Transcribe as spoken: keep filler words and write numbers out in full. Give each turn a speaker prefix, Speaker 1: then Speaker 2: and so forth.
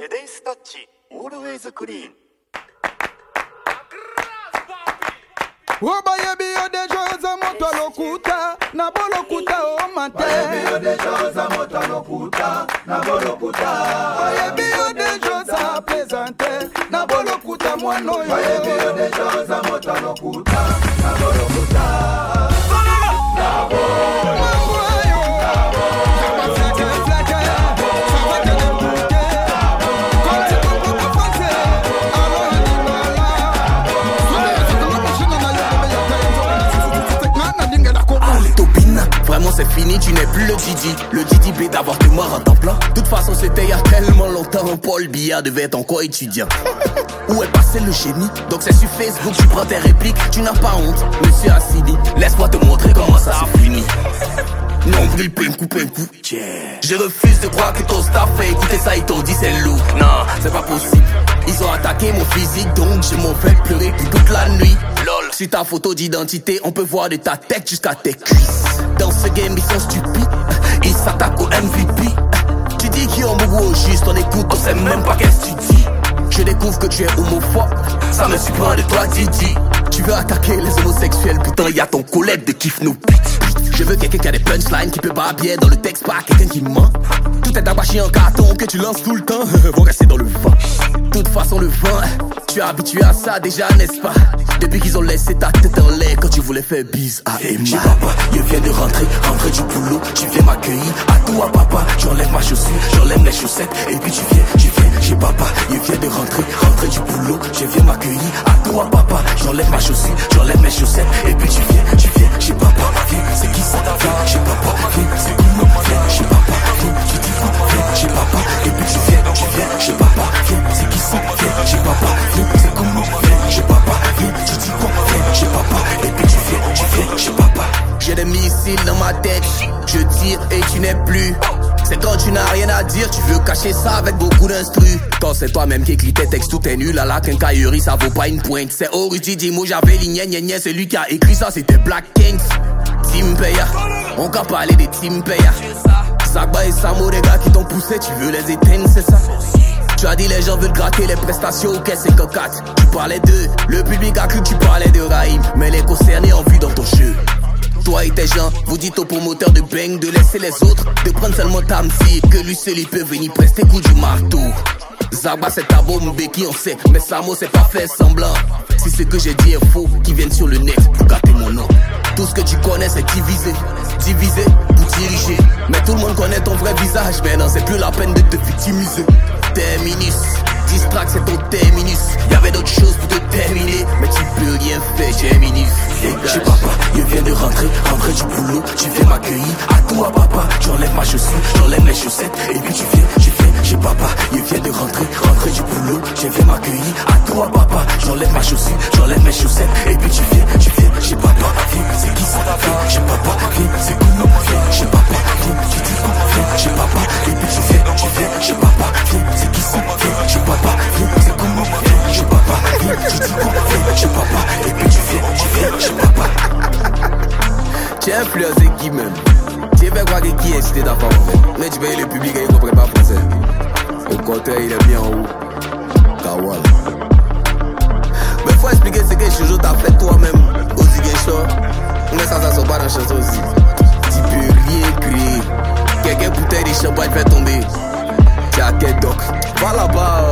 Speaker 1: Today's Touch, Always Clean.
Speaker 2: Obaye biyo de joza moto lokuta na bolokuta o mate.
Speaker 3: Obaye biyo de joza moto lokuta na bolokuta.
Speaker 2: Obaye biyo de joza pesante na bolokuta mwano yo.
Speaker 3: Obaye biyo de joza moto lokuta na bolokuta. Na bolokuta.
Speaker 4: Vraiment c'est fini, tu n'es plus le Didi. Le Didi B d'avoir tes morts en temps plein. De toute façon c'était il y a tellement longtemps. Paul Biya devait être encore étudiant. Où est passé le génie? Donc c'est sur Facebook, tu prends tes répliques. Tu n'as pas honte, monsieur Assidi. Laisse-moi te montrer comment ça se finit. Nombril, penku, penku, yeah. Je refuse de croire que ton staff fait écouter ça, ils t'ont dit c'est lourd. Non, c'est pas possible. Ils ont attaqué mon physique, donc je m'en vais pleurer toute la nuit. Lol, sur ta photo d'identité, on peut voir de ta tête jusqu'à tes cuisses. Dans ce game, ils sont stupides, ils s'attaquent au M V P. Tu dis qu'ils ont beaucoup au juste, on écoute, on sait même pas qu'est-ce que tu dis. Je découvre que tu es homophobe, ça me surprend de toi, Didi. Tu veux attaquer les homosexuels, pourtant y a ton collègue de kiff nos bitch. Je veux quelqu'un qui a des punchlines, qui peut pas bien dans le texte, pas quelqu'un qui ment. Tout est abaché en carton que tu lances tout le temps, vont rester dans le vent. De toute façon le vent, tu es habitué à ça déjà, n'est-ce pas? Depuis qu'ils ont laissé ta tête en l'air quand tu voulais faire bise à Emma. J'ai papa, je viens de rentrer, rentrer du boulot, tu viens m'accueillir. À toi papa, j'enlève ma chaussure, j'enlève les chaussettes. Et puis tu viens, tu viens, j'ai papa, je viens de rentrer, rentrer du boulot, je viens m'accueillir. À toi papa, j'enlève ma chaussure, j'enlève mes chaussettes. Et puis tu viens, tu viens, j'ai papa, viens, c'est qui ça? Viens, j'ai papa, viens, c'est comment? Viens, j'ai papa, viens, tu dis quoi? Viens, j'ai papa, et puis tu viens, tu viens, j'ai papa, viens, c'est qui ça? Viens, j'ai papa, viens, c'est comment? Viens, j'ai papa, viens, tu dis quoi? Viens, j'ai papa, et puis tu viens, tu viens, j'ai papa. J'ai des missiles dans ma tête, je tire et tu n'es plus. C'est quand tu n'as rien à dire, tu veux cacher ça avec beaucoup d'instru. Quand c'est toi-même qui écrit tes textes, tout est nul à la quincaillerie, ça vaut pas une pointe. C'est Oruti Dimo, j'avais ligné, gna gna, celui qui a écrit ça, c'était Black Kings. Team Paya, on qu'a parlé des Team Paya. Sagba et Samo, les gars qui t'ont poussé, tu veux les éteindre, c'est ça? Tu as dit les gens veulent gratter les prestations, ok c'est cocatte. Tu parlais d'eux, le public a cru que tu parlais de Raïm. Mais les concernés ont vu dans ton jeu. Toi et tes gens, vous dites au promoteur de bang de laisser les autres, de prendre seulement ta musique, que lui seul il peut venir prester coup du marteau. Zagba c'est ta bombe qui on sait, mais Samo c'est pas fait semblant. Si ce que j'ai dit est faux, qui viennent sur le net pour gâter mon nom. Tout ce que tu connais c'est diviser, diviser pour diriger. Mais tout le monde connaît ton vrai visage, mais non c'est plus la peine de te victimiser. Terminus, distract c'est ton terminus. Y'avait d'autres choses pour te terminer, mais tu peux rien faire, Terminus. J'ai papa, je viens de rentrer, rentrer du boulot, tu viens m'accueillir. À toi papa, j'enlève ma chaussure, j'enlève les chaussettes. Et puis tu viens, tu viens, j'ai papa, je viens de rentrer, rentrer du boulot, je viens m'accueillir. À toi papa, j'enlève ma chaussure, j'enlève mes chaussettes. Et puis tu viens, tu viens, j'ai papa, viens, c'est qui ça? Viens, j'ai papa, viens, c'est comment? Viens, j'ai papa, viens, tu dis quoi? Viens, j'ai papa, et puis tu viens, tu viens, j'ai papa, viens, c'est qui ça? Viens, j'ai papa, viens, c'est comment? Viens, j'ai papa, viens, tu dis quoi? Viens, j'ai papa, et puis tu viens, tu viens, j'ai papa. Tu es influencé qui même? Tu fais croire que qui est cité d'enfant en fait. Mais tu payes le public et il ne comprend pas français. Au contraire, il est bien en haut. Kawal. Mais faut expliquer ce que Jojo t'a fait toi-même. Aussi que Show. Mais ça, ça sort pas dans la chanson aussi. Tu peux rien créer. Quelques bouteilles de champagne fait tomber. Tu as quel doc? Va là-bas.